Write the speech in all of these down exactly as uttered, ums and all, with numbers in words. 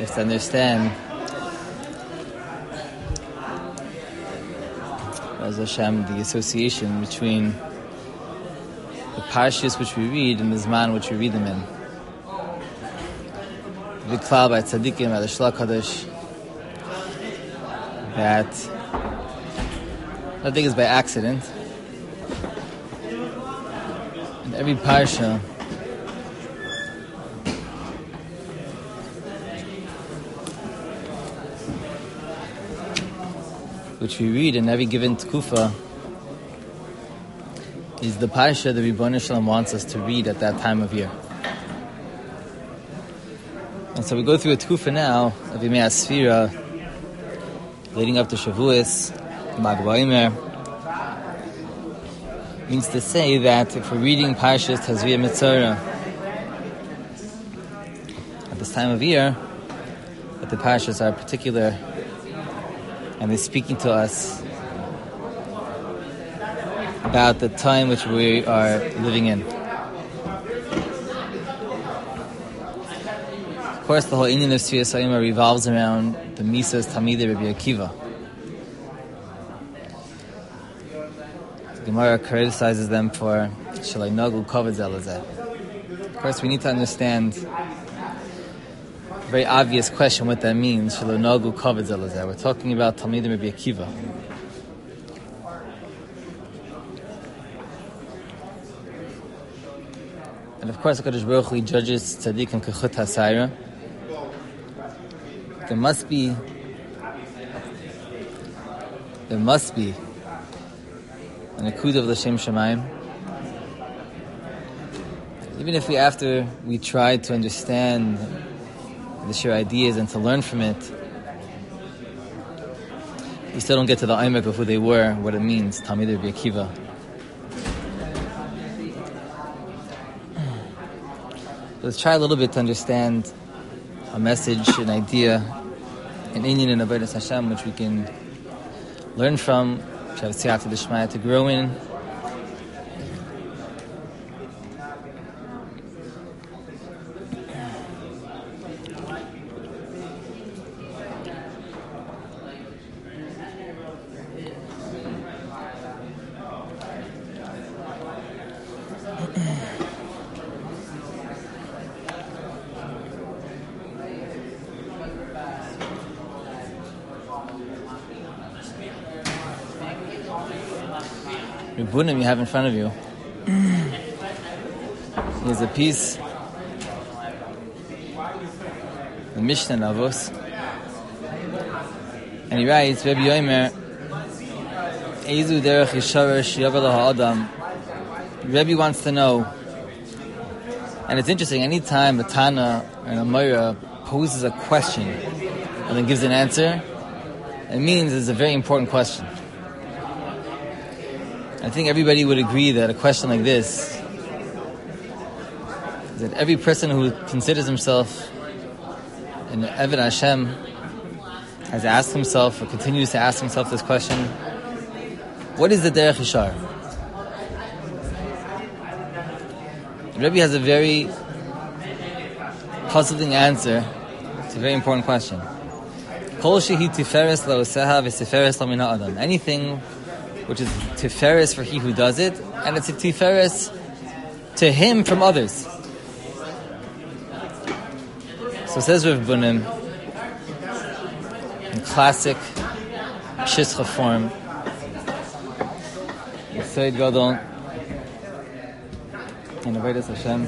is to understand as Hashem, the association between the parshas which we read and the zman which we read them in. The klal by tzaddikim, by the Shlach Kadosh, that I think is by accident. In every parsha, which we read in every given tkufa, is the parsha that Ribono Shel Olam wants us to read at that time of year. And so we go through a tkufa now of Yemei Asfira, leading up to Shavuos, Lag BaOmer. Means to say that if we're reading Parshas Tazria Metzora at this time of year, that the Parshas are particular and they're speaking to us about the time which we are living in. Of course, the whole Inyan of Sfira Sayima revolves around the Misas Talmidei Rabbi Akiva. The Gemara criticizes them for Shalai Nagu Kavod Zelazeh. Of course, we need to understand a very obvious question what that means. Shalai Nagu Kavod Zelazeh. We're talking about Talmidei Rabbi Akiva. And of course, HaKadosh Baruch Hu judges tzaddikim kechut hasayra. There must be, there must be an akud of l'shem shamayim. Even if we, after we try to understand the sheer ideas and to learn from it, we still don't get to the aymek of who they were, what it means, Talmidei Rabbi Akiva. Let's try a little bit to understand a message, an idea, an inyan and avodas Hashem, which we can learn from, which have siyata d'shmaya to grow in. Ribunim you have in front of you. Here's a piece, the Mishnah Navos, and he writes, Rabbi Yomer, Eizu derech yisharesh yavel ha'adam. Rabbi wants to know, and it's interesting, anytime a Tana and a Moira poses a question and then gives an answer, it means it's a very important question. I think everybody would agree that a question like this, that every person who considers himself an Eved Hashem has asked himself or continues to ask himself this question: what is the Derech Yishar? The Rebbe has a very puzzling answer. It's a very important question. Kol shehi tiferes la'oseha v'tiferes lamina adam. Anything which is tiferes for he who does it, and it's a tiferes to him from others. So says Rav Bunim, in classic Shischa form, Yesod Gadol, in avodas Hashem.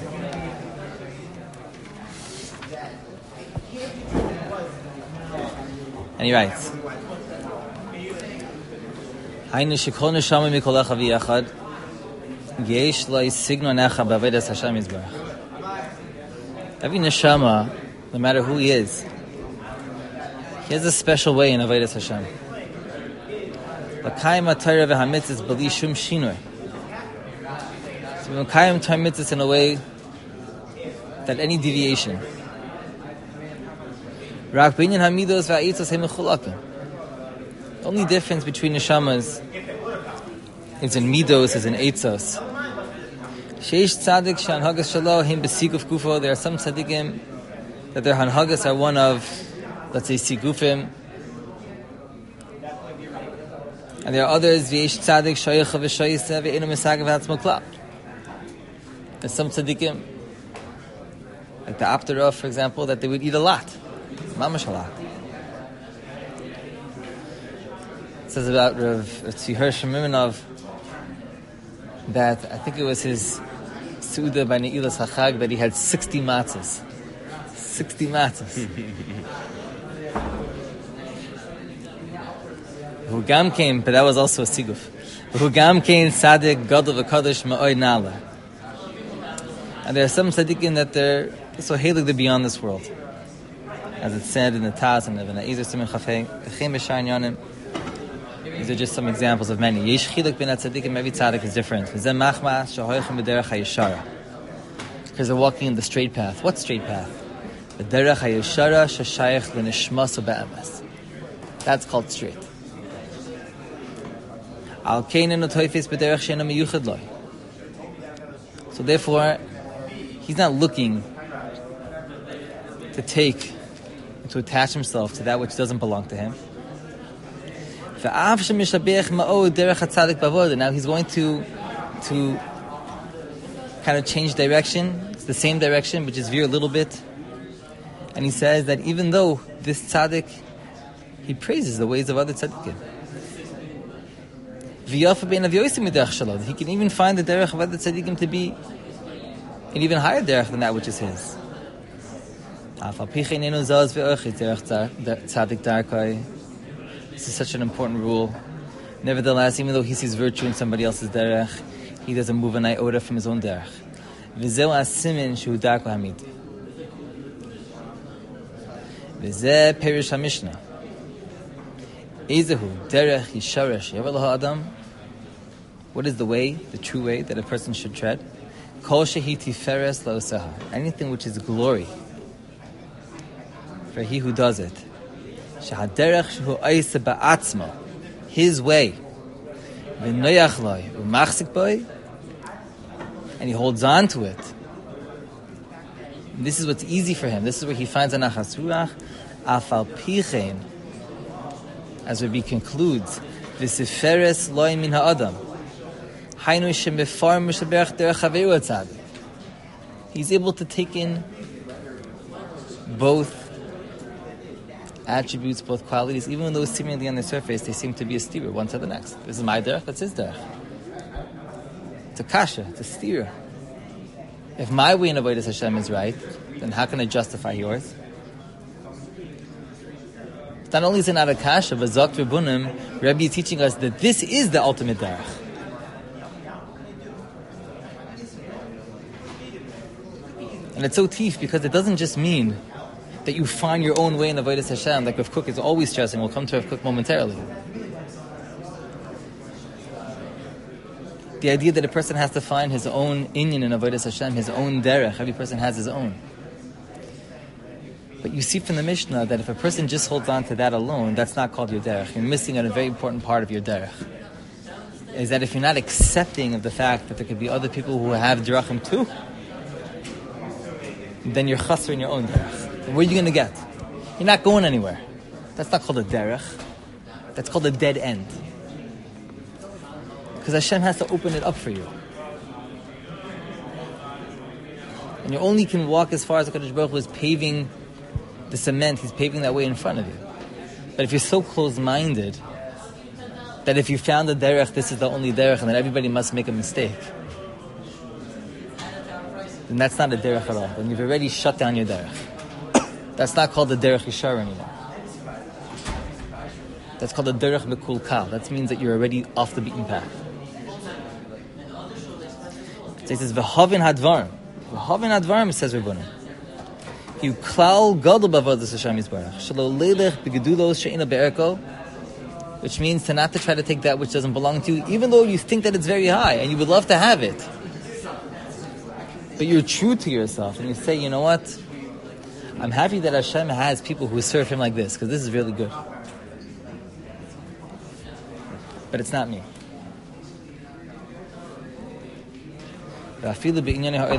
And he writes, Haynu shekol neshama mikol echad v'yachad yesh lo signon echad b'avodas Hashem yizbarach. Every neshama, no matter who he is, he has a special way in avodas Hashem. L'kayim ha'torah v'hamitzvos b'li shum shinui. So we l'kayim Torah mitzvos in a way that any deviation. Rak b'inyan hamidos v'a'itzos he mechulakim. The only difference between neshamas is in midos, is in eitzos. Sheish tzaddik she'anhagas shelo him b'sikuf gufo. There are some tzaddikim that their hanhagas are one of let's say, sigufim. And there are others, v'yesh tzadik shoyecha v'shoyiseh v'einu misagav ha'atzmo klal. There's some tzaddikim, like the Aptarah, for example, that they would eat a lot. Mamash a lot. It says about Rav Tzvi Shemiminov that I think it was his Suda by Ne'ilas HaChag that he had sixty matzahs. sixty matzahs. Hugam came, but that was also a siguf. Hugam came Sadik Gadol v'Kadosh Ma'oy Nala. And there are some tzaddikim that they're so halig they're beyond this world. As it's said in the Taz and in the Ezer Simen Chafei, Echem B'Shayin Yonim. These are just some examples of many. Yesh chiluk bin tzaddikim, every tzaddik is different. V'zeh machma shehoychem b'derech hayeshara. Because they're walking in the straight path. What straight path? The derech hayeshara sheshayich l'nishmas u'be'emes. That's called straight. Al keinen u'toifis b'derech she'ena miyuchad loy. So therefore, he's not looking to take, to attach himself to that which doesn't belong to him. Now he's going to to kind of change direction. It's the same direction, but just veer a little bit. And he says that even though this tzaddik, he praises the ways of other tzaddikim. He can even find the derech of other tzaddikim to be an even higher derech than that which is his. This is such an important rule. Nevertheless, even though he sees virtue in somebody else's derech, he doesn't move an iota from his own derech. V'zeu asimin shehu darko hamiti. V'zeh perish hamishna. Ezehu derech yisharesh yavel ha'adam. What is the way, the true way that a person should tread? Kol shehi tiferes la'oseha. Anything which is glory for he who does it. Shahaderech shehu oise ba'atzmo. His way. V'noyach loy u'machzik boy. And he holds on to it. And this is what's easy for him. This is where he finds a nachas ruach. Afal pichein. As Rabbi concludes, v'siferes loy min ha'adam. Hainu shemifar mishaberach derech haveru atzadik. He's able to take in both attributes, both qualities, even though seemingly on the surface they seem to be a steer one to the next. This is my derech, that's his derech. It's a kasha, it's a steer. If my way in avodas Hashem is right, then how can I justify yours? Not only is it not a kasha, but Zok Rebunim, Rebbe is teaching us that this is the ultimate derech. And it's so teef because it doesn't just mean that you find your own way in avodas Hashem, like Rav Kook is always stressing. We'll come to Rav Kook momentarily. The idea that a person has to find his own inyan in avodas Hashem, his own derech. Every person has his own. But you see from the Mishnah that if a person just holds on to that alone, that's not called your derech. You're missing out a very important part of your derech. Is that if you're not accepting of the fact that there could be other people who have derechim too, then you're chasser in your own derech. Where are you going to get? You're not going anywhere. That's not called a derech. That's called a dead end. Because Hashem has to open it up for you. And you only can walk as far as the HaKadosh Baruch Hu is paving the cement. He's paving that way in front of you. But if you're so close-minded that if you found a derech, this is the only derech, and that everybody must make a mistake, then that's not a derech at all. Then you've already shut down your derech. That's not called the derech yishar anymore. That's called the derech bekul kal. That means that you're already off the beaten path. It says v'havin hadvarim. V'havin hadvarim, says Rebbeinu. You klal gadol b'avodas Hashem yisbarach. Shelo leilech b'gedulos she'ina be'erko. Which means to not to try to take that which doesn't belong to you, even though you think that it's very high and you would love to have it. But you're true to yourself and you say, you know what? I'm happy that Hashem has people who serve Him like this, because this is really good. But it's not me. This is a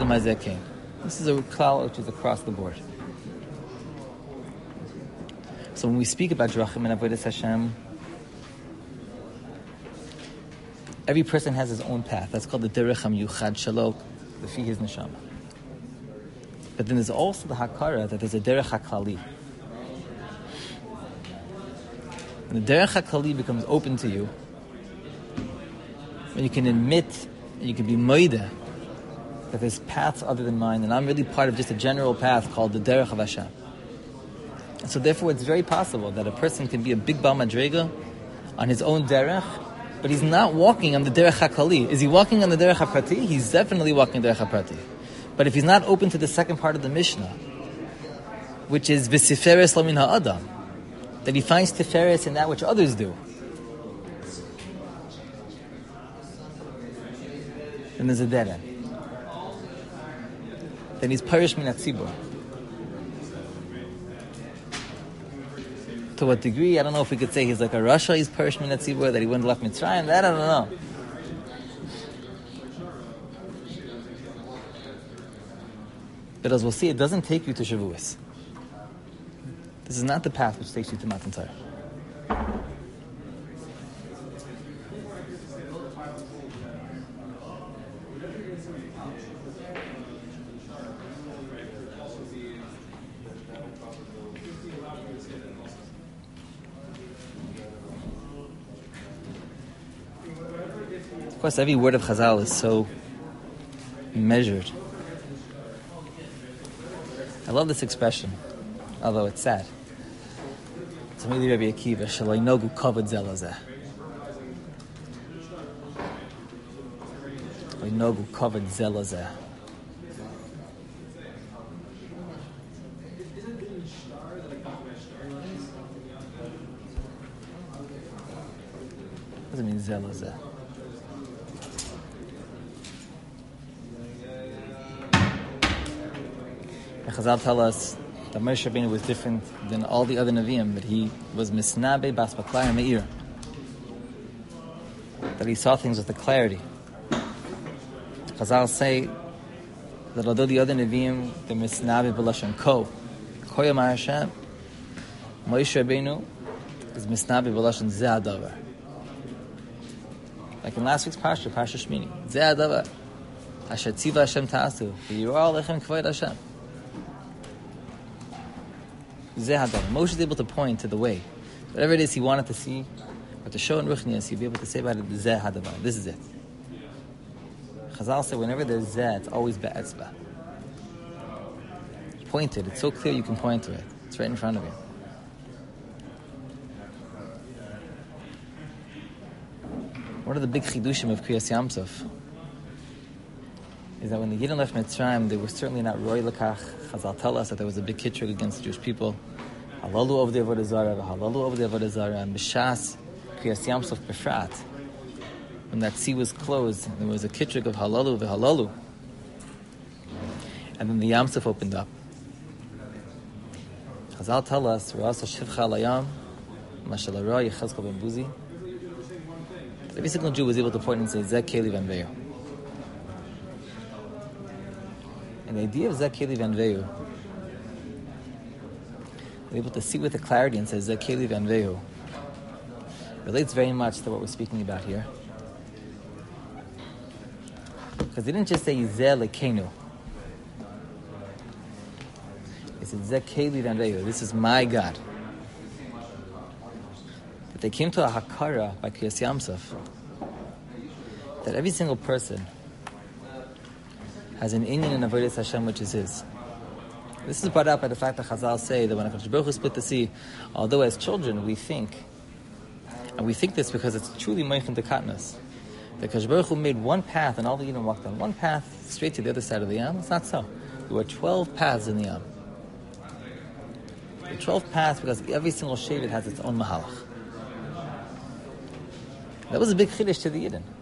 klal which is across the board. So when we speak about drachim and avodas Hashem, every person has his own path. That's called the derech hamiyuchad shelo, the fi his neshama. But then there's also the hakara that there's a derech haklali. And the derech haklali becomes open to you when you can admit and you can be moida that there's paths other than mine, and I'm really part of just a general path called the derech of Hashem. And so therefore it's very possible that a person can be a big Baal Madrega on his own derech, but he's not walking on the derech haklali. Is he walking on the derech haprati? He's definitely walking derech haprati. But if he's not open to the second part of the Mishnah, which is v'siferes lo min ha'adam, that he finds tiferes in that which others do, then there's a dead end. Then he's parish min hatzibur. To what degree? I don't know if we could say he's like a Russia, he's parish min hatzibur, that he wouldn't left Mitzrayim. That I don't know. But as we'll see, it doesn't take you to Shavuos. This is not the path which takes you to Matan Torah. Of course, every word of Chazal is so measured. I love this expression, although it's sad. Tamili Rabbi Akiva, Shalai Nogu Kavod Zeh Lazeh. Shalai Nogu Kavod Zeh Lazeh. What does it mean, Zeh Lazeh? Chazal tell us that Moshe Rabbeinu was different than all the other Nevi'im, that he was misnabe bas baklar meir, that he saw things with the clarity. Chazal say that although the other Nevi'im, they're misnabe b'lashon ko, ko yamar Hashem, Moshe Rabbeinu is misnabe b'lashon zeh hadavar. Like in last week's parsha, Parsha Shmini, zeh hadavar, asher tziva Hashem ta'asu, v'yirah alechem k'vod Hashem. Moshe is able to point to the way. Whatever it is he wanted to see, or to show in Ruchnias, he'd be able to say about it, Zeh Hadavar. This is it. Chazal said, whenever there's Zeh, it's always Be'etzba. Pointed. It's so clear you can point to it. It's right in front of you. One of the big chidushim of Kriyas Yamsuf is that when the Yidden left Mitzrayim, they were certainly not roy lekach. Chazal tell us that there was a big kitrug against the Jewish people. Halalu over the Avodah Zarah, halalu over the Avodah Zarah, and B'shas Kriyas Yamsuf Befrat. When that sea was closed, there was a kitrug of halalu v'halalu, and then the Yamsuf opened up. Chazal tell us, Ra'asa Shivcha Layam, Mashallah Ra Yechezkel Ben Buzi. Every single Jew was able to point and say, Zeh Keli Vanveyo. And the idea of Zeh Keli Vanveyo, we're able to see with the clarity and say Zeh Keli Vanveyo, relates very much to what we're speaking about here. Because they didn't just say Zeh Lekenu. They said Zeh Keli Vanveyo, this is my God. But they came to a hakara by Kriyas Yamsuf that every single person has an inyan in Avodas Hashem which is his. This is brought up by the fact that Chazal say that when HaKadosh Baruch Hu split the sea, although as children we think, and we think this because it's truly Moichin Dekatnas, that HaKadosh Baruch Hu made one path and all the Yidden walked on one path straight to the other side of the Yam. It's not so. There were twelve paths in the Yam. There were twelve paths because every single Shevet has its own Mahalach. That was a big chiddush to the Yidden.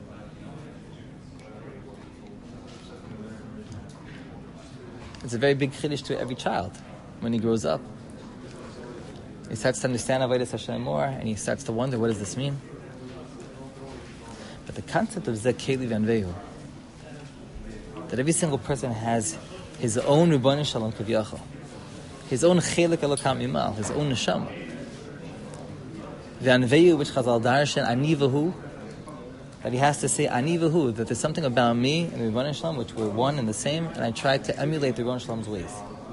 It's a very big chiddush to every child when he grows up. He starts to understand Avodas Hashem more, and he starts to wonder, what does this mean? But the concept of Zeh Keli Vanvehu, that every single person has his own Rebbeinu Shalom Kaviyachal, his own chelik elokam imal, his own neshama. The anveyu which Chazal darshan anivahu, that he has to say anivahu, that there's something about me and the Rebbeinu Shalom which we're one and the same, and I try to emulate the Rebbeinu Shalom's ways.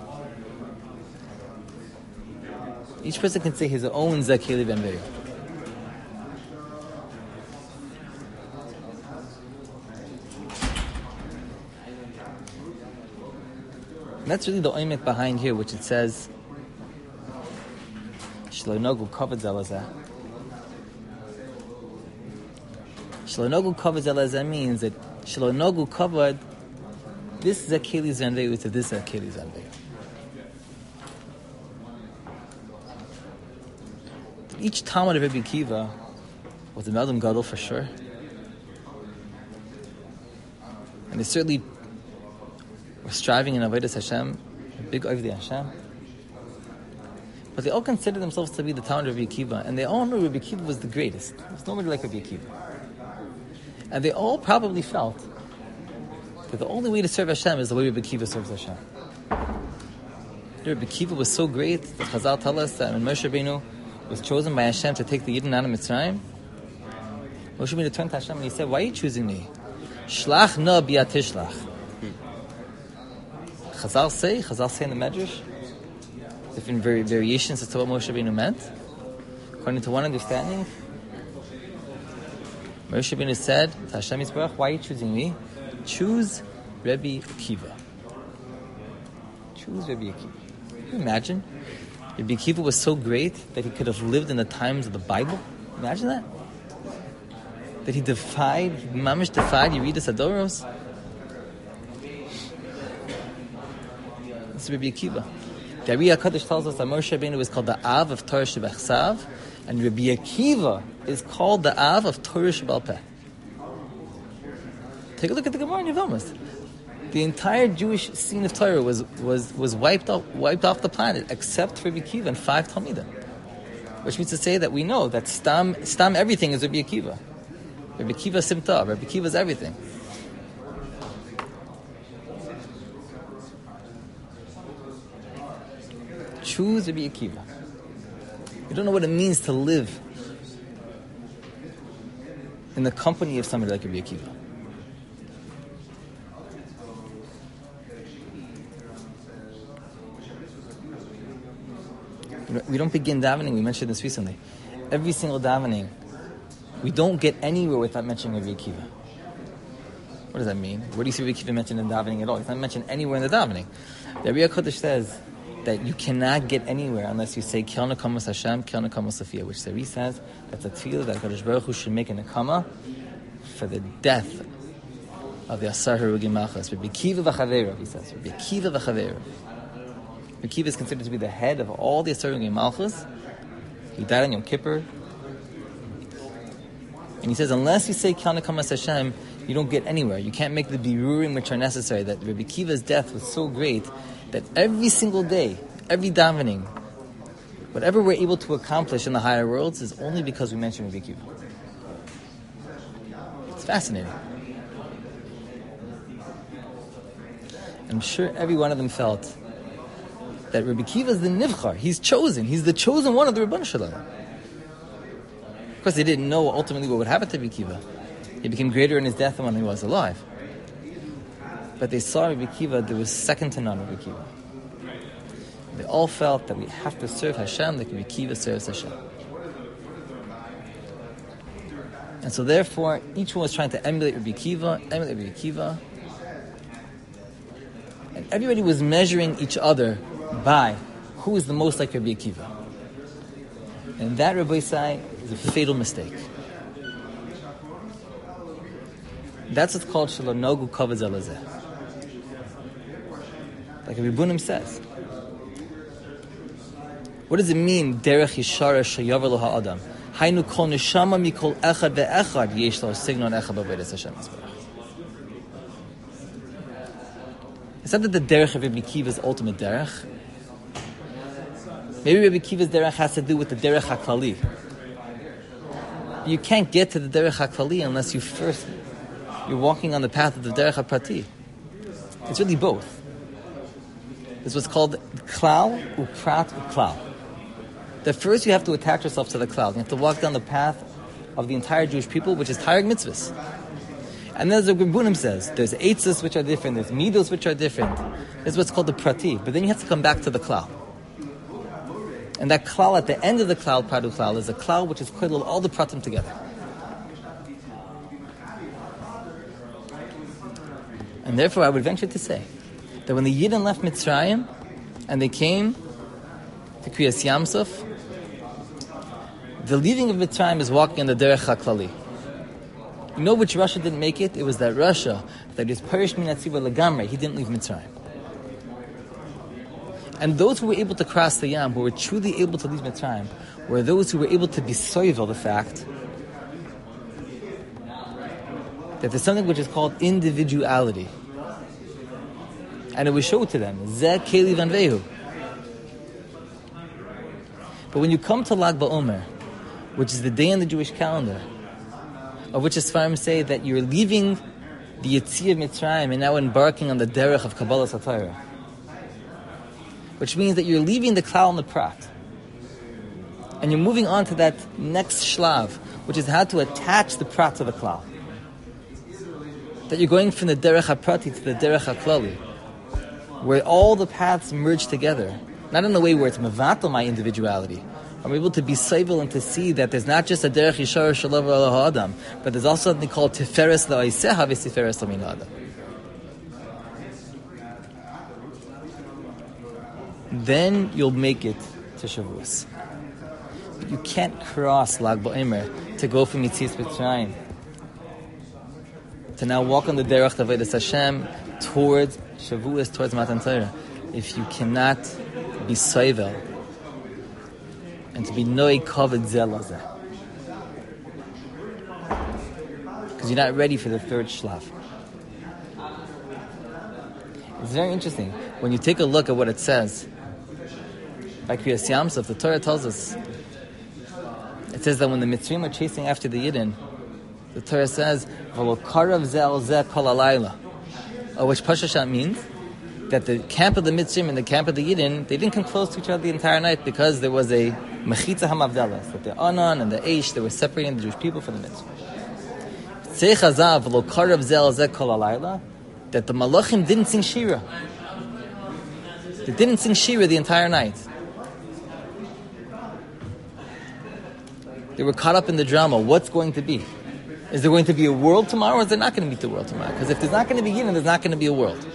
Each person can say his own zakeli v'anveyu. And that's really the oimek behind here, which it says, Shlo nogu kavod zelazeh. Shlo nogu kavod zelazeh means that Shlo nogu kavod, this zakeli zanveyu to this zakeli zanveyu. Each Talmud of Rabbi Akiva was a Meldim Gadol for sure. And they certainly were striving in Avodas Hashem, a big Ovdei Hashem. But they all considered themselves to be the Talmud of Rabbi Akiva, and they all knew Rabbi Akiva was the greatest. There's nobody like Rabbi Akiva. And they all probably felt that the only way to serve Hashem is the way Rabbi Akiva serves Hashem. Rabbi Akiva was so great that Chazal tell us that when Moshe Rabbeinu was chosen by Hashem to take the Yidden out of Mitzrayim, Moshe Rabbeinu turned to Hashem and he said, "Why are you choosing me? Shlach na b'yad tishlach." Chazal say, Chazal say in the Medrash, different vari- variations as to what Moshe Rabbeinu meant. According to one understanding, Moshe Rabbeinu said to Hashem Yisbarach, "Why are you choosing me? Choose Rabbi Akiva. Choose Rabbi Akiva." Can you imagine? Rabbi Akiva was so great that he could have lived in the times of the Bible. Imagine that. That he defied, mamish defied Yeridas Adoros. This is Rabbi Akiva. The Ari HaKadosh tells us that Moshe Rabbeinu is called the Av of Torah Shebechsav, and Rabbi Akiva is called the Av of Torah Shebal Peh. Take a look at the Gemara in Yevamos. The entire Jewish scene of Torah was was was wiped off wiped off the planet, except for Rabbi Akiva and five Talmidim. Which means to say that we know that Stam Stam everything is Rabbi Akiva. Rabbi Akiva Simta, Rabbi Akiva is everything. Choose Rabbi Akiva. You don't know what it means to live in the company of somebody like Rabbi Akiva. We don't begin davening, we mentioned this recently. Every single davening, we don't get anywhere without mentioning Rabbi Akiva. What does that mean? Where do you see Rabbi Akiva mentioned in davening at all? He's not mentioned anywhere in the davening. The Ari HaKadosh says that you cannot get anywhere unless you say Kel Nekamas Hashem, Kel Nekamas Sophia, which the Ari says that's a tefillah that Kadosh Baruch Hu should make a nekama for the death of the Asar Harugim Malchus. Rabbi Akiva v'chaveirav, he says. Rabbi Akiva v'chaveirav. Rabbi Akiva is considered to be the head of all the Asar Harugim Malchus. He died on Yom Kippur. And he says, unless you say Kel Nekamas Hashem, you don't get anywhere. You can't make the birurim which are necessary. That Rabbi Akiva's death was so great that every single day, every davening, whatever we're able to accomplish in the higher worlds is only because we mention Rabbi Akiva. It's fascinating. I'm sure every one of them felt that Rabbi Akiva is the Nivchar. He's chosen. He's the chosen one of the Rebbeinu Shalom. Of course, they didn't know ultimately what would happen to Rabbi Akiva. He became greater in his death than when he was alive. But they saw Rabbi Akiva, there was second to none of Rabbi Akiva. They all felt that we have to serve Hashem like Rabbi Akiva serves Hashem. And so therefore, each one was trying to emulate Rabbi Akiva, emulate Rabbi Akiva. And everybody was measuring each other by who is the most like Rabbi Akiva. And that, Rabbi Isai, is a fatal mistake. That's what's called Shelo Nogu Kavod Zelazeh. Like Rabbi Bunim says. What does it mean? Derech Yishara Shayavar Lo Ha'adam. Hainu Kol Neshama Mikol Echad Ve'echad Yesh Lo Signon Echad B'Avodas Hashem Yisbarach. It's not that the derech of Rabbi Akiva's ultimate derech. Maybe Rabbi Akiva's derech has to do with the derech HaKlali. You can't get to the derech HaKlali unless you first you're walking on the path of the derech HaPrati. It's really both. is what's called klal uprat uklal. That first you have to attach yourself to the klal. You have to walk down the path of the entire Jewish people, which is Taryag mitzvahs. And then as the Rebbunim says, there's eitzos which are different, there's midos which are different. There's what's called the prati. But then you have to come back to the klal. And that klal, at the end of the klal, prat uklal, is a klal which is koilel all the pratim together. And therefore I would venture to say that when the Yidden left Mitzrayim and they came to Kriyas Yamsuf, the leaving of Mitzrayim is walking on the Derech HaKlali. You know which Russia didn't make it? It was that Russia that is Perish Min Atziva Legamre. He didn't leave Mitzrayim. And those who were able to cross the Yam, who were truly able to leave Mitzrayim, were those who were able to be soivel the fact that there's something which is called individuality. And it was showed to them. Zeh Keli Van Vehu. But when you come to Lag BaOmer, which is the day in the Jewish calendar, of which the Sfarim say that you're leaving the Yetziah of Mitzrayim and now embarking on the derech of Kabbalah Satira, which means that you're leaving the klal and the prat, and you're moving on to that next shlav, which is how to attach the prat to the klal. That you're going from the derech ha-prati to the derech ha-klali, where all the paths merge together. Not in a way where it's mevatel my individuality. I'm able to be civil and to see that there's not just a derech yishar shalav ala adam, but there's also something called tiferes la'oseha v'tiferes lamin adam. Then you'll make it to Shavuos. But you can't cross Lag BaOmer to go from Yetzias Mitzrayim to now walk on the derech Avodas Hashem towards Shavuos, towards Matan Torah, if you cannot be soivel and to be noy kavod zeh lazeh, because you're not ready for the third shlav. It's very interesting when you take a look at what it says by Kriyas Yamsuf. The Torah tells us, it says that when the Mitzrayim are chasing after the Yidden, the Torah says v'lo karav zeh al zeh kol halayla, which Pashashat means that the camp of the Mitzrayim and the camp of the Yidden, they didn't come close to each other the entire night because there was a mechitza hamavdalas, that the Anan and the Eish, they were separating the Jewish people from the Mitzrayim. Tzei Chazav v'lo karav zeh al zeh kol halayla, that the Malachim didn't sing Shira. They didn't sing Shira the entire night. They were caught up in the drama. What's going to be? Is there going to be a world tomorrow, or is there not going to be the world tomorrow? Because if there's not going to be Yidden, there's not going to be a world.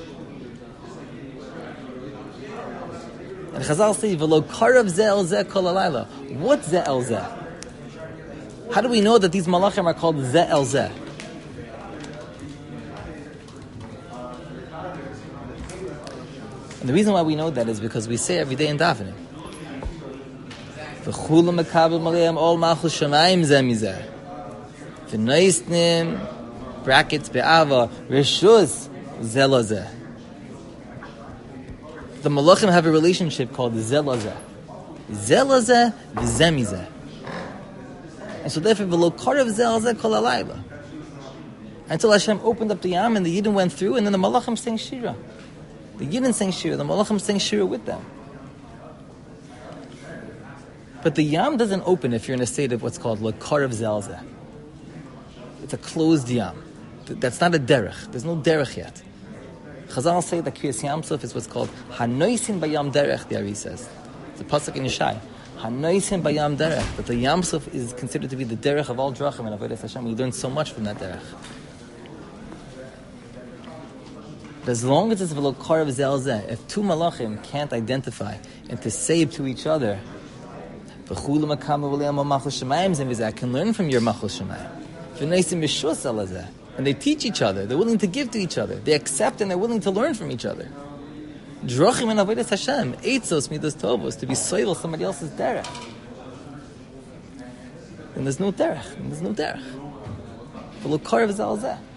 And Chazal say, "V'lo karav zeh el zeh kol halayla." What's zeh el zeh? How do we know that these malachim are called zeh el zeh? And the reason why we know that is because we say every day in davening, "V'chula mekabel maleim ol malchus shamayim zeh mizeh." V'noisnim brackets be'ava reshus zeh lazeh. The malachim have a relationship called zeh lazeh, zeh lazeh v'zeh mizeh. And so therefore, v'lo karav zeh al zeh kol halayla, until Hashem opened up the Yam and the Yidden went through, and then the malachim sang Shira. The Yidden sang Shira, the malachim sang Shira with them. But the Yam doesn't open if you're in a state of what's called lo karav zeh al zeh. It's a closed Yam. That's not a derech. There's no derech yet. Chazal say that Kriyas Yamsuf is what's called Hanoisin Bayam Derech, the Ari says. It's a pasuk in Yeshai. Hanoisin Bayam Derech. That the Yamsuf is considered to be the derech of all drachim and Avodas Hashem. We learn so much from that derech. But as long as it's v'lo karav zeh al zeh, if two malachim can't identify and to say to each other, v'chulu makam v'le'am machus shemayim zeh v'zeh, I can learn from your machus shemayim. V'neisim b'shus al hazeh. And they teach each other. They're willing to give to each other. They accept and they're willing to learn from each other. Drachim and Avodas Hashem, eitzos midas tovos, to be soil somebody else's derech. And there's no derech. And there's no derech. V'lo karav zeh al zeh.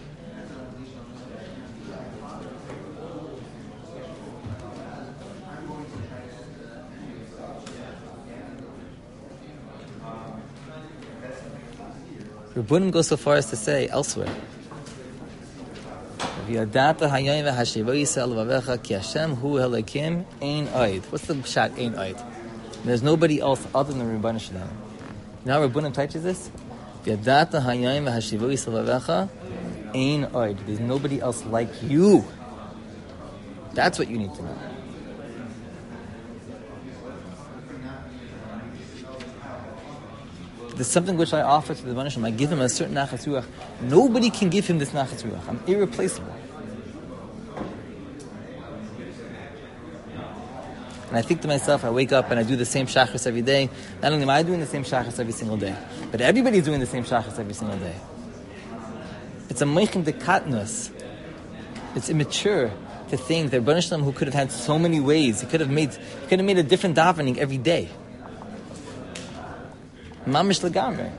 Rebbunim goes so far as to say elsewhere, V'yadata hayom v'hashiva yisrael v'avecha ki Hashem hu helakim ein oid. What's the shot ein oid? There's nobody else other than Rebbeinu Shalom. You know how Rebbeinu teaches this? V'yadata hayom v'hashiva yisrael v'avecha ein oid. There's nobody else like you. That's what you need to know. There's something which I offer to the Rebbeinu Shalom. I give him a certain nachas ruach. Nobody can give him this nachas ruach. I'm irreplaceable. And I think to myself, I wake up and I do the same shachris every day. Not only am I doing the same shachris every single day, but everybody's doing the same shachris every single day. It's a meichin dekatnus. It's immature to think that Rebbeinu Shalom, who could have had so many ways, he could have made, he could have made a different davening every day. Mamish legamre.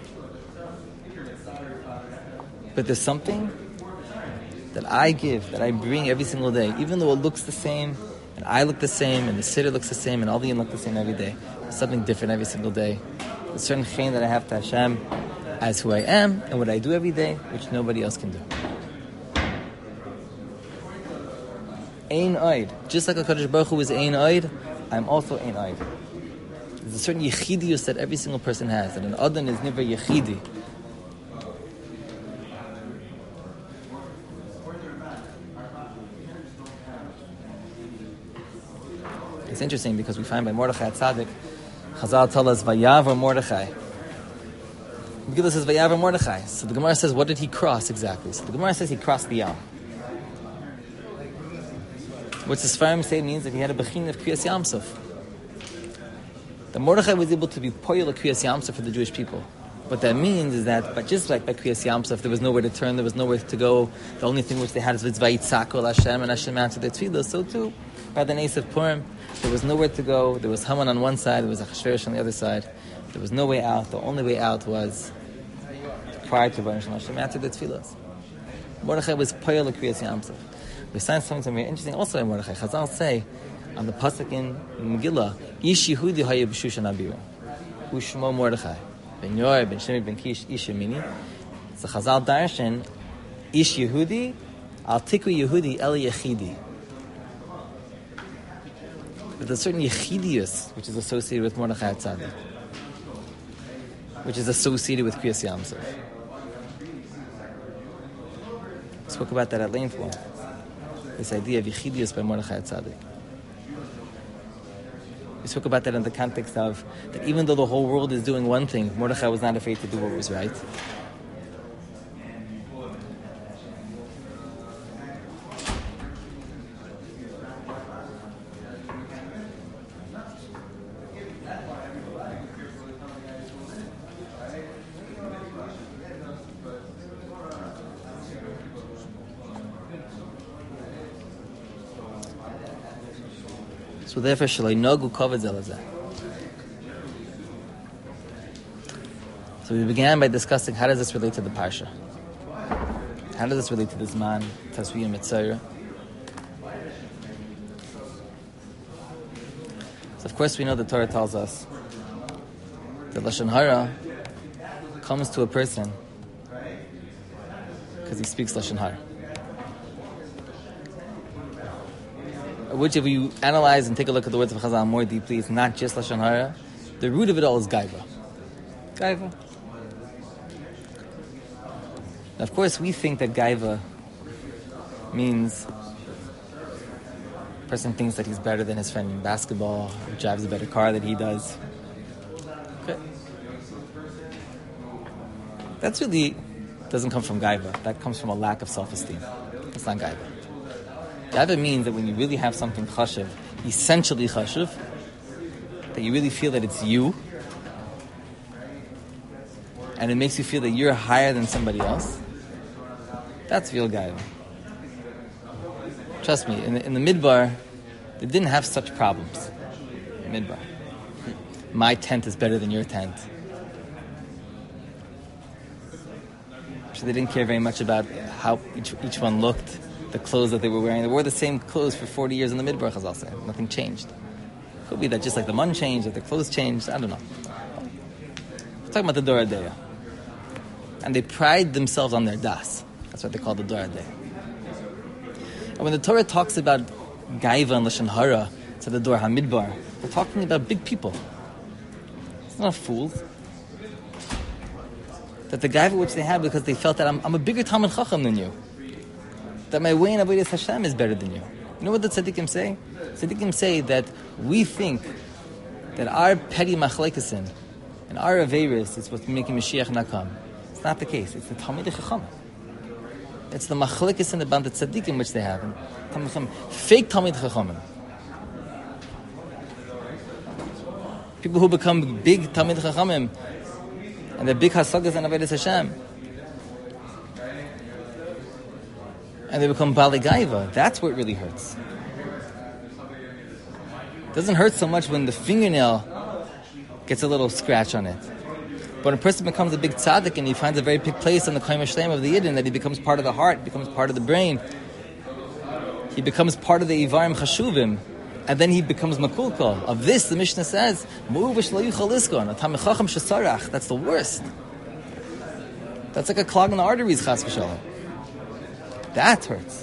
But there's something that I give, that I bring every single day, even though it looks the same, and I look the same, and the sitter looks the same, and all the yin look the same every day. There's something different every single day. There's a certain chain that I have to Hashem as who I am, and what I do every day, which nobody else can do. Ein oid. Just like HaKadosh Baruch Hu is ein oid, I'm also ein oid. There's a certain yechidiyus that every single person has, and an adon is never yechidi. It's interesting because we find by Mordechai Tzaddik, Chazal tell us Vayavar Mordechai. Megillah says Vayavar Mordechai. So the Gemara says, what did he cross exactly? So the Gemara says he crossed the Yam. What the Sfarim say means that he had a bechin of Kriyas Yamsuf. The Mordechai was able to be poyel Kriyas Yamsuf for the Jewish people. What that means is that, but just like by Kriyas Yamsuf, there was nowhere to turn, there was nowhere to go. The only thing which they had was Vayitzakol Hashem, and Hashem answered their tefillah. So too, by the Nes of Purim, there was nowhere to go. There was Haman on one side, there was Achashverosh on the other side. There was no way out. The only way out was prior to Baruch Hashem answered their tefillahs. Mordechai was poyel Kriyas Yamsuf. We find something very interesting also in Mordechai. Chazal say on the pasuk in Megillah, Ish Yehudi Hayeh B'Shushan Abiru, Ushmo Mordechai, Ben Yoel, Ben Shimi, Ben Kish, Ish Yemini. So Chazal darshan, Ish Yehudi, Al Tikku Yehudi El Yechidi. There's a certain Yechidiyus which is associated with Mordechai Tzaddik, which is associated with Kriyas Yamsuf. We spoke about that at length once. This idea of Yechidiyus by Mordechai Tzaddik. We spoke about that in the context of that even though the whole world is doing one thing, Mordechai was not afraid to do what was right. So therefore, shaloi nagu kavod zeh lezeh. So we began by discussing how does this relate to the parsha? How does this relate to this man, Tasviyah Mitzayra? So of course we know the Torah tells us that Lashon Hara comes to a person because he speaks Lashon Hara. Which, if you analyze and take a look at the words of Chazal more deeply, it's not just Lashon Hara. The root of it all is Gaiva. Gaiva. Now, of course, we think that Gaiva means a person thinks that he's better than his friend in basketball, or drives a better car than he does. Okay. That's really doesn't come from Gaiva. That comes from a lack of self-esteem. It's not Gaiva. Gaiva means that when you really have something chashuv, essentially chashuv, that you really feel that it's you, and it makes you feel that you're higher than somebody else, that's real Gaiva. Trust me, in the, in the Midbar, they didn't have such problems. In Midbar. My tent is better than your tent. So they didn't care very much about how each, each one looked, the clothes that they were wearing. They wore the same clothes for forty years in the Midbar, Chazal say. Nothing changed. Could be that just like the mun changed, that the clothes changed, I don't know. We're talking about the Dor Hadeya. And they pride themselves on their das. That's what they call the Dor Hadeya. And when the Torah talks about Gaiva and Lashon Hara to the Dor HaMidbar, they're talking about big people. It's not fools. That the Gaiva which they had because they felt that I'm, I'm a bigger Talmid Chacham than you. That my way in Avodas Hashem is better than you. You know what the Tzaddikim say? Tzaddikim say that we think that our petty machlekasin and our Averis is what's making Mashiach not come. It's not the case. It's the Talmid Chacham. It's the machlekasin about the Tzaddikim which they have. Fake Talmid Chacham. People who become big Talmid Chachamim and they're big hasagas and Avodas Hashem, and they become Bali Gaiva. That's what really hurts. It doesn't hurt so much when the fingernail gets a little scratch on it. But when a person becomes a big tzaddik and he finds a very big place on the Kaim Shlem of the Yidden, that he becomes part of the heart, becomes part of the brain, he becomes part of the Ivarim Chashuvim, and then he becomes Makulkal. Of this, the Mishnah says, that's the worst. That's like a clog in the arteries, chas v'shalom. That hurts.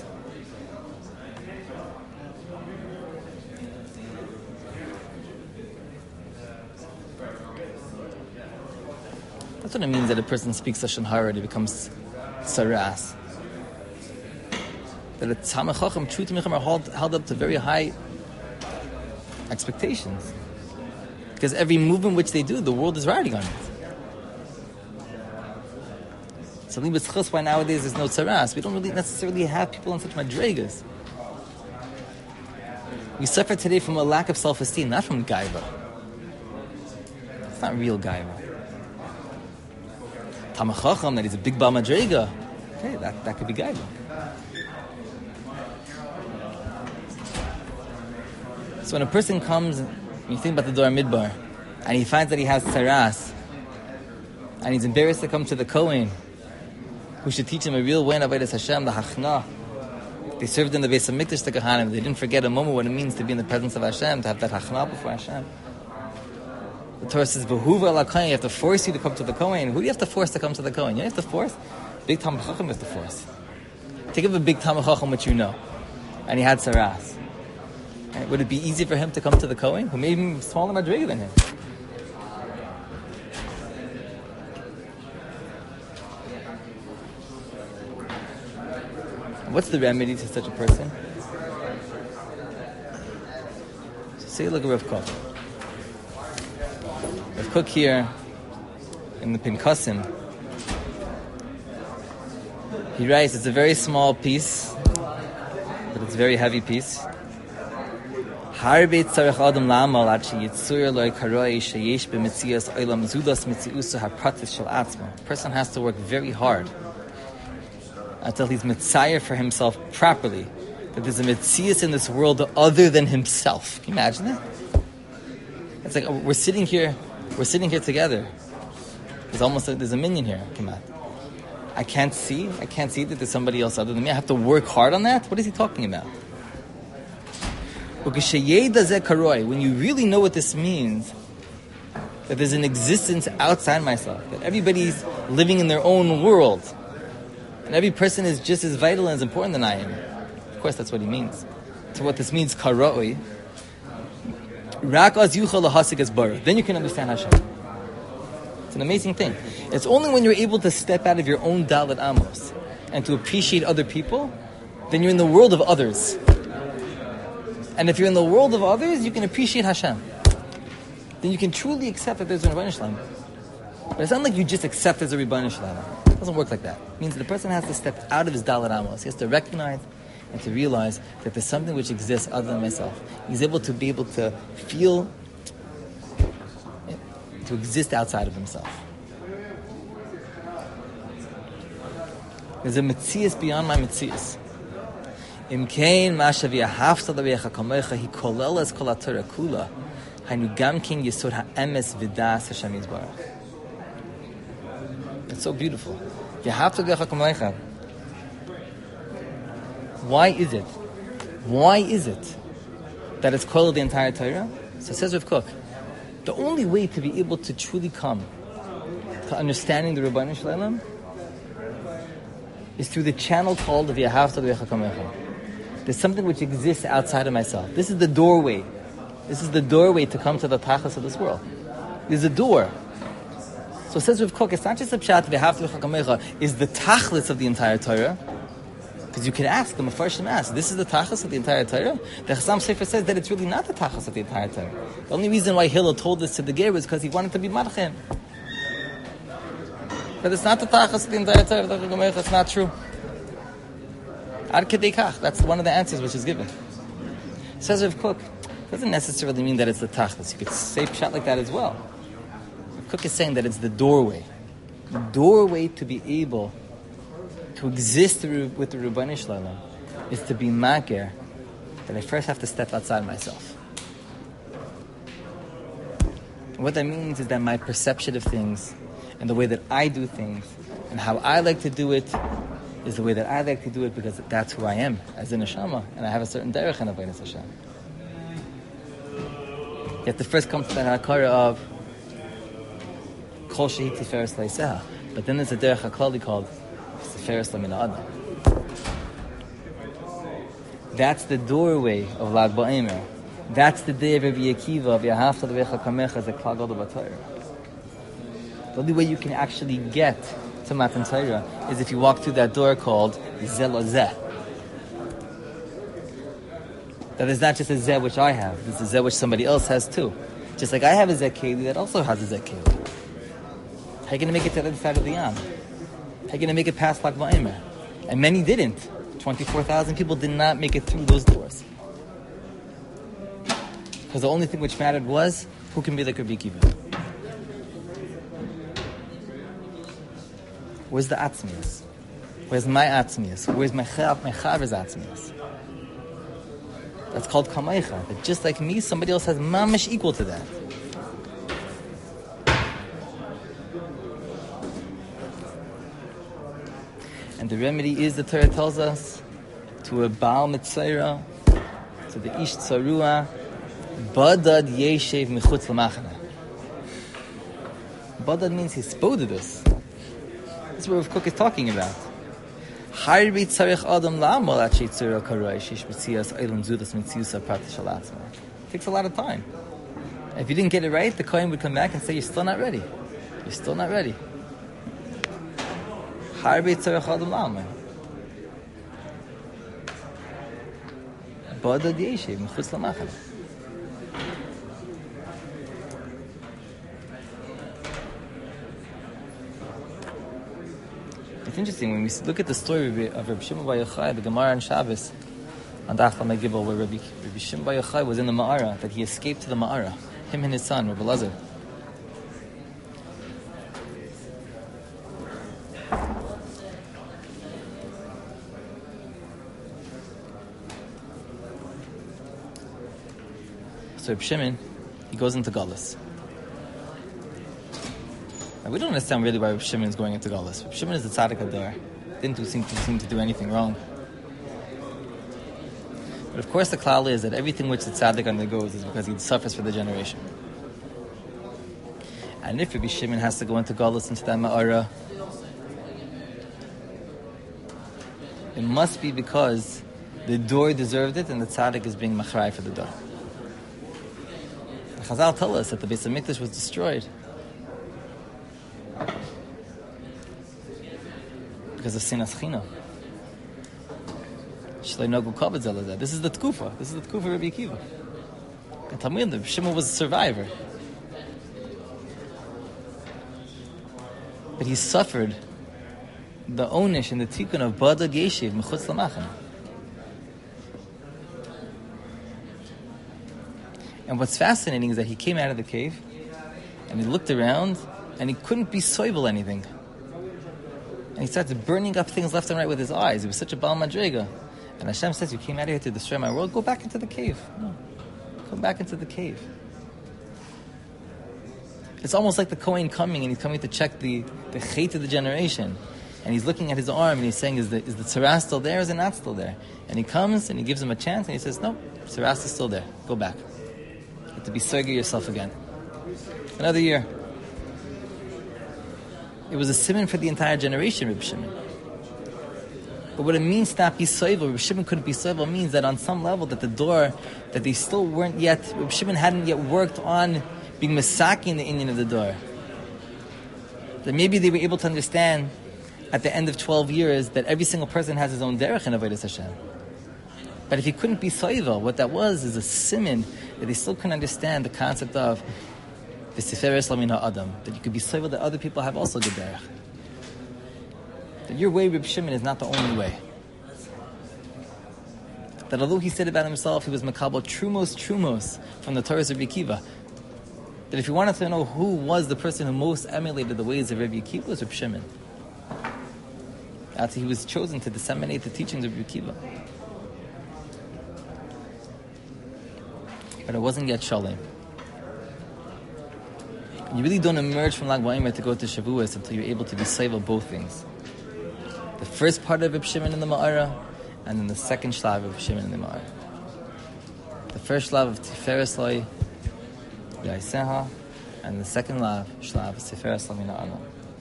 That's what it means that a person speaks Lashon Hara and he becomes saras. That a Talmid Chacham, true Talmid Chacham, are held, held up to very high expectations. Because every movement which they do, the world is riding on it. So that's why nowadays there's no tzaras. We don't really necessarily have people on such madregas. We suffer today from a lack of self-esteem, not from gaiva. It's not real gaiva. Talmid Chacham, that he's a big Baal Madrega, okay, that, that could be gaiva. So when a person comes, when you think about the Dor HaMidbar, and he finds that he has tzaras, and he's embarrassed to come to the Kohen, who should teach him a real way in Avodas Hashem, the Hachna. They served in the Beis HaMikdash, the Kahanim. They didn't forget a moment what it means to be in the presence of Hashem, to have that Hachna before Hashem. The Torah says, Behuva ala Kohen, you have to force you to come to the Kohen. Who do you have to force to come to the Kohen? You have to force? Big Talmid Chacham has to force. Think of a big Talmid Chacham which you know, and he had tzaras. Right? Would it be easy for him to come to the Kohen, who made him smaller madrega than him? What's the remedy to such a person? So say, look at Rav Kook. Rav Kook here in the Pinkasim, he writes, it's a very small piece, but it's a very heavy piece. A person has to work very hard until he's mitzayer for himself properly, that there's a mitzias in this world other than himself. Can you imagine that? It's like we're sitting here, we're sitting here together. It's almost like there's a minion here. Come on. I can't see, I can't see that there's somebody else other than me. I have to work hard on that? What is he talking about? When you really know what this means, that there's an existence outside myself, that everybody's living in their own world, and every person is just as vital and as important than I am. Of course, that's what he means. So what this means, karoi, then you can understand Hashem. It's an amazing thing. It's only when you're able to step out of your own dalet amos and to appreciate other people, then you're in the world of others. And if you're in the world of others, you can appreciate Hashem. Then you can truly accept that there's a Rebbeinu Shalom. But it's not like you just accept there's a Rebbeinu Shalom. It doesn't work like that. It means that the person has to step out of his dalet amos. He has to recognize and to realize that there's something which exists other than myself. He's able to be able to feel, to exist outside of himself. There's a metzias beyond my metzias. Imkein mashav yahavta l'recha kamecha hi kolelas kol haTorah kula hainu gamkin yesod ha'emes v'das Hashem Yisbarach. It's so beautiful. Yahavta l'recha kamecha. Why is it? Why is it that it's called the entire Torah? So it says Rav Kook, the only way to be able to truly come to understanding the Rebbeinu Shalom is through the channel called the Yahavta l'recha kamecha. There's something which exists outside of myself. This is the doorway. This is the doorway to come to the tachlis of this world. There's a door. So it says Rav Kook, it's not just a pshat, v'ahavta v'chol kamecha, is the tachlis of the entire Torah. Because you can ask, the Mefarshim ask, this is the tachlis of the entire Torah? The Chassam Sofer says that it's really not the tachlis of the entire Torah. The only reason why Hillel told this to the Ger was because he wanted to be madchem. But it's not the tachlis of the entire Torah. It's not true. Ad kedei kach. That's one of the answers which is given. Says Rav Kook, doesn't necessarily mean that it's the tachlis. You could say pshat like that as well. Rav Kook is saying that it's the doorway. The doorway to be able to exist with the Rebbeinu Shalom is to be makir that I first have to step outside myself. And what that means is that my perception of things and the way that I do things and how I like to do it is the way that I like to do it because that's who I am as a neshama, and I have a certain derech in Avodas Hashem. You have to first come to that hakara of kol shehi tiferes leiseha, but then there's a derech haklali called tiferes lamina adam. That's the doorway of Lag BaOmer. That's the day of Rabbi Akiva of Yahavta L'Vecha Kamecha as a Klal Gadol B'Torah. The only way you can actually get to Matan Torah is if you walk through that door called Zeh L'Zeh. That is not just a Zeh which I have. This is a Zeh which somebody else has too. Just like I have a Zeh Keli that also has a Zeh Keli. How are you going to make it to the other side of the Yam? How are you going to make it past Lag BaOmer? And many didn't. twenty-four thousand people did not make it through those doors. Because the only thing which mattered was, who can be like Rabbi Akiva? Where's the Atzmius? Where's my Atzmius? Where's my Chav, my Chaver's Atzmius? That's called Kamaycha. That just like me, somebody else has mamish equal to that. And the remedy is, the Torah tells us, to a Baal Mitzayra, to the Ish Tzarua, Badad Yeshev Michutz L'Machana. Badad means he spoded us. This is what Rav Kook is talking about. Harbi Tzarech Adam La'amal Atchei Tzura Karoi Shish B'tziyas Eilam Zudas Mitziyusa Prat Shalatzma. It takes a lot of time. If you didn't get it right, the Kohen would come back and say, you're still not ready. You're still not ready. Harbi Tzarech Adam La'amal. Badad Yeshev Michutz L'Machana. It's interesting when we look at the story of Rabbi Shimon Bar Yochai, the Gemara on Shabbos, on Daf Lamed Gimel, where Rabbi, Rabbi Shimon Bar Yochai was in the Ma'ara, that he escaped to the Ma'ara, him and his son, Rabbi Lazar. So Rabbi Shimon, he goes into Galus. Now, we don't understand really why Rabbi Shimon is going into Galus. Rabbi Shimon is the tzaddik ador. Didn't do, seem, to, seem to do anything wrong. But of course the klal is that everything which the tzaddik undergoes is because he suffers for the generation. And if Rabbi Shimon has to go into Galus, into that Ma'ara, it must be because the door deserved it and the tzaddik is being machrai for the door. The Chazal tell us that the Beis HaMikdash was destroyed because of Sinas China. This is the Tkufa. This is the Tkufa of Rabbi Akiva. And Talmud, Rabbi Shimon was a survivor. But he suffered the onish and the tikkun of Badad Yeshiv Mechutz L'Machana. And what's fascinating is that he came out of the cave and he looked around and he couldn't be soivel anything. And he started burning up things left and right with his eyes. It was such a Baal Madrega. And Hashem says, you came out here to destroy my world, go back into the cave. No. Come back into the cave. It's almost like the Kohen coming and he's coming to check the, the chait of the generation. And he's looking at his arm and he's saying, is the, is the tzaras still there or is it not still there? And he comes and he gives him a chance and he says, no, tzaras is still there. Go back. You have to be sergei yourself again. Another year. It was a simon for the entire generation, Reb Shimon. But what it means to not be soivel, Reb Shimon couldn't be soivel, means that on some level that the door, that they still weren't yet, Reb Shimon hadn't yet worked on being misaki in the inyan of the door. That maybe they were able to understand at the end of twelve years that every single person has his own derech in Avodas Hashem. But if he couldn't be soivel, what that was is a siman that he still couldn't understand the concept of the Seferes Lamin Ha'adam, that you could be soivel that other people have also good derech. That your way, Reb Shimon, is not the only way. That although he said about himself he was makabel trumos trumos from the Torahs of Rebbe Akiva, that if you wanted to know who was the person who most emulated the ways of Rebbe Akiva, it was Reb Shimon. After he was chosen to disseminate the teachings of Rebbe Akiva. But it wasn't yet shalom. You really don't emerge from Lag BaOmer to go to Shavuos until you're able to be soivel both things. The first part of Reb Shimon in the Ma'ara, and then the second shlav of Reb Shimon in the Ma'ara. The first shlav of Tiferes Loi Yaiseha, and the second shlav shlav of Tiferes Lamin Ha'adam.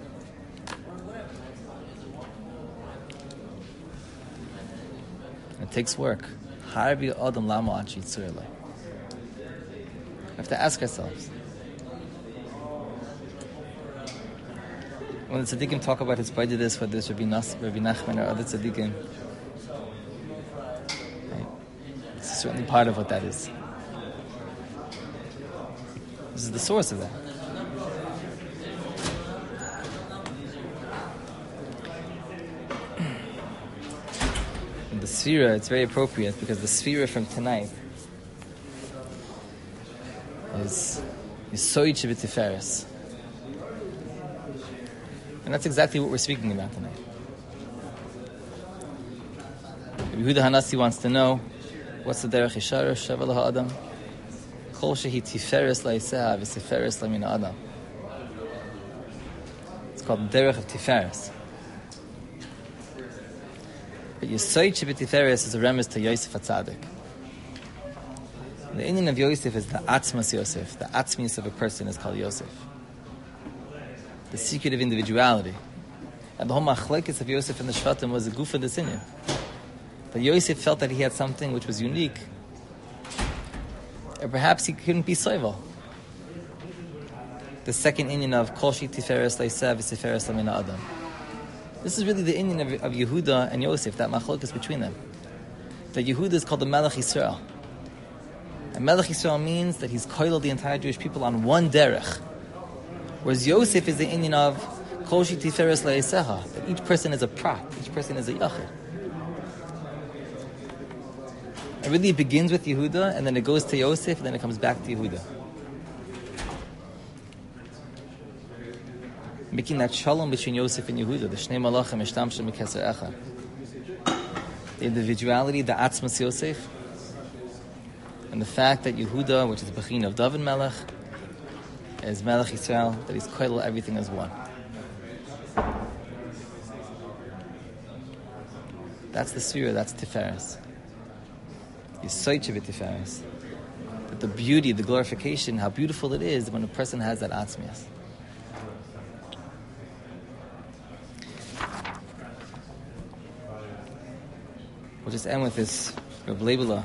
It takes work. Harbi Adam Lama Achi Tzur Loi. We have to ask ourselves. When the tzaddikim talk about his prejudice, whether it's Rabbi, Nas, Rabbi Nachman or other tzaddikim, right? It's certainly part of what that is. This is the source of that. In the Sfira, it's very appropriate because the Sfira from tonight is Yisoid Shebetiferes. And that's exactly what we're speaking about tonight. Yehuda Hanasi wants to know, what's the derech yishara shavel ha'adam? Kol shehi tiferes la'iseh v'siferes lamin ha'adam. It's called derech of tiferes. But Yisoid Shebetiferes is a remes to Yosef HaTzadik. The inyan of Yosef is the atzmas Yosef. The atzmius of a person is called Yosef. The secret of individuality. And the whole machlekes of Yosef and the Shvatim was the goof of the inyan. That Yosef felt that he had something which was unique. Or perhaps he couldn't be soivel. The second inyan of Kol Shi Tiferes Le'iseh V'Tiferes Lamin Ha'adam. This is really the inyan of, of Yehuda and Yosef, that machlekes between them. That Yehuda is called the Melech Yisrael. And Melech Yisrael means that he's koiled the entire Jewish people on one derech. Whereas Yosef is the inyan of Kol Shi Tiferes Le'eseha, that each person is a prat, each person is a yachid. And really it begins with Yehuda, and then it goes to Yosef, and then it comes back to Yehuda. Making that shalom between Yosef and Yehuda, the Shnei Malachim Ishtamshem Mikeser Echad. The individuality, the atzmas Yosef, and the fact that Yehuda, which is the Bechin of David Melech, is Melech Yisrael, that he's koilel everything as one. That's the Sfira, that's Tiferes. Yisoid Shebetiferes. That the beauty, the glorification, how beautiful it is when a person has that atzmius. We'll just end with this Reb Leibela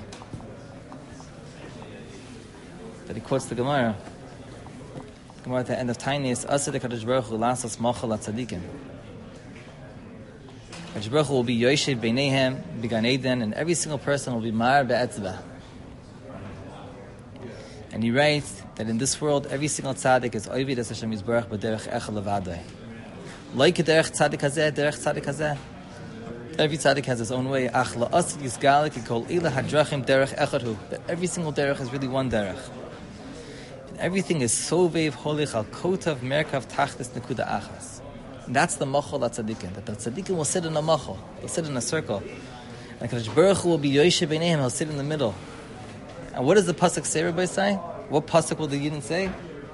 that he quotes the Gemara. Gemara at the end of Tainis, Asad HaKadosh Baruch Hu lasas machal atzadikim. HaKadosh Baruch Hu will be Yoshev Beineihem, B'Gan Eden, and every single person will be Mar Be'etzvah. And he writes that in this world, every single tzaddik is Oivid as Hashem Yisbarach B'derech Echel Levadai. Like a derech tzaddik hazeh, derech tzaddik hazeh. Every tzaddik has his own way. Ach la'asad yisgalik yikol ila hadrachim derech echad hu. That every single derech is really one derech. And everything is sovev holich al kotav merkav tachtis nekuda achas. And that's the machal at tzaddikim. That the tzaddikim will sit in a machal. They'll sit in a circle. And HaKadosh Baruch Hu will be Yoshe b'neihem. He'll sit in the middle. And what does the pasuk say, Rabbi say? What pasuk will the Yidden say?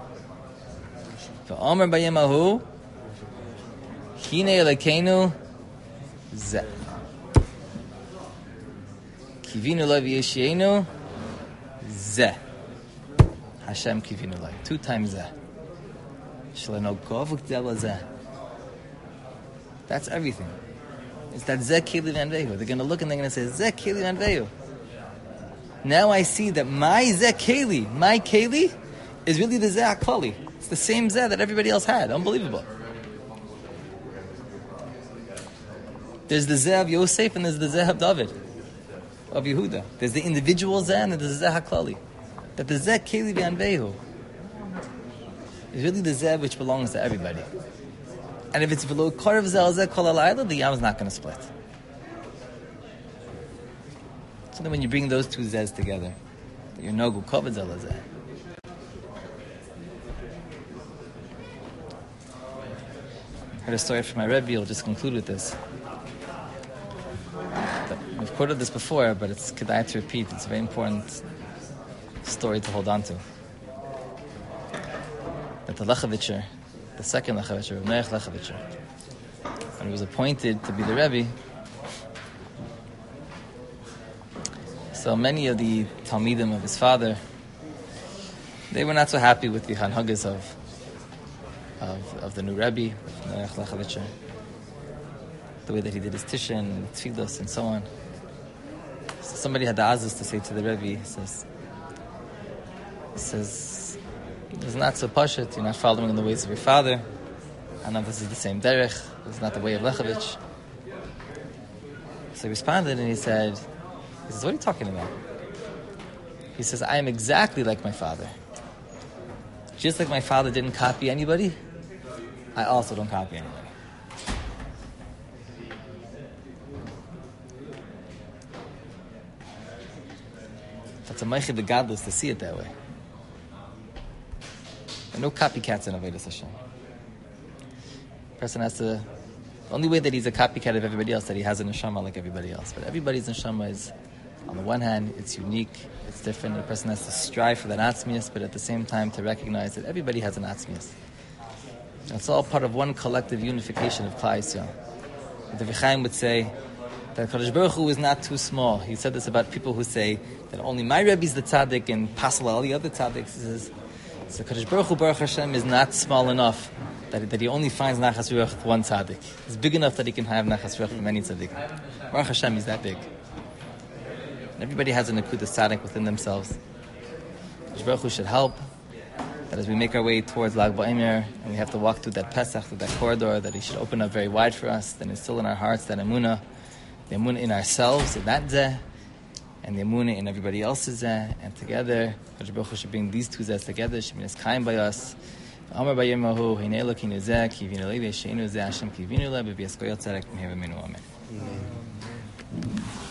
V'omer b'yemahu Hinei Elokeinu Zeh. Kivinu Lai v'yeshienu Zeh. Hashem Kivinu Lai. Two times Zeh. Shalano Govuk Dela Zeh. That's everything. It's that Zeh Keli V'Anvehu. They're going to look and they're going to say, Zeh Keli V'Anvehu. Now I see that my Zeh Keli, my Keli, is really the Zeh HaKlali. It's the same Zeh that everybody else had. Unbelievable. There's the Zeh of Yosef and there's the Zeh of David, of Yehuda. There's the individual Zeh and there's the Zeh HaKlali. That the Zeh Keli V'Anvehu is really the Zeh which belongs to everybody. And if it's below Korav Zeh Zeh Kol Halayla, the Yam is not going to split. So then when you bring those two Zehs together, you're Nogu Kovad Zeh Zeh. I heard a story from my Rebbe, I'll just conclude with this. We've quoted this before, but it's kedai to repeat. It's a very important story to hold on to. That the Lechevitcher, the second Lechevitcher, Reb Noach Lechevitcher, when he was appointed to be the Rebbe, so many of the Talmidim of his father, they were not so happy with the Hanhagas of, of of the new Rebbe, Noach Lechevitcher, the way that he did his Tishin, Tfilos, and so on. So somebody had the azus to say to the Rebbe, he says, he says, it's not so pashut, you're not following in the ways of your father. I know this is the same derech, this is not the way of Lechevitch. So he responded and he said, he says, what are you talking about? He says, I am exactly like my father. Just like my father didn't copy anybody, I also don't copy anybody. That's a meichid the godless to see it that way. There are no copycats in Avodas Hashem. A person has to... The only way that he's a copycat of everybody else, that he has a neshama like everybody else. But everybody's neshama is, on the one hand, it's unique, it's different. A person has to strive for that atzmius, but at the same time to recognize that everybody has an atzmius. It's all part of one collective unification of Klal Yisrael. The Vichaim would say that Kadosh Baruch Hu is not too small. He said this about people who say that only my Rebbe is the tzaddik and Pasla all the other tzaddiks. He says, so Kadosh Baruch Hu, Baruch Hashem, is not small enough that, that he only finds Nachas Ruach with one tzaddik. He's big enough that he can have Nachas Ruach with many tzaddik. Baruch Hashem, he's that big. And everybody has a Nekudas tzaddik within themselves. Kadosh Baruch Hu should help that as we make our way towards Lag BaOmer and we have to walk through that Pesach, through that corridor, that he should open up very wide for us, that instill in our hearts that emunah, the emunah in ourselves, in that zeh, and the emunah in everybody else's zeh, and together, Kadosh Baruch Hu should bring these two zehs together, should be niskayim by us. Amar b'yom hahu, hinei Elokeinu zeh, ki yivinu levi, she'enu zeh Hashem ki yivinu le, b'v'yaskoyot tzedek, m'heva minu, amen.